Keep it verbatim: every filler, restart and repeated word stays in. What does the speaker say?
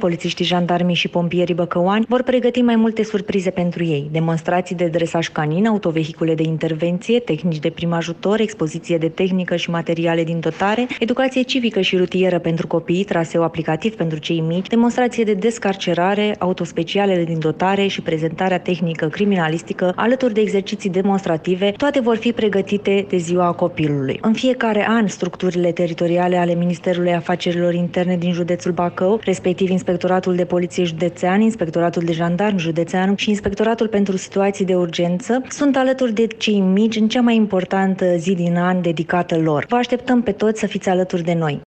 polițiștii, jandarmii și pompierii băcăuani vor pregăti mai multe surprize pentru ei. Demonstrații de dresaj canin, autovehicule de intervenție, tehnici de prim ajutor, expoziție de tehnică și materiale din dotare, educație civică și rutieră pentru copii, traseu aplicativ pentru cei mici, demonstrație de descarcerare, autospecialele din dotare și prezentarea tehnică criminalistică, alături de exerciții demonstrative, toate vor fi pregătite de Ziua Copilului. În fiecare an, structurile teritoriale ale Ministerului Afacerilor Interne din județul Bacău, respectiv Inspectoratul de Poliție Județean, Inspectoratul de Jandarmi Județean și Inspectoratul pentru Situații de Urgență, sunt alături de cei mici în cea mai importantă zi din an dedicată lor. Vă așteptăm pe toți să fiți alături de noi.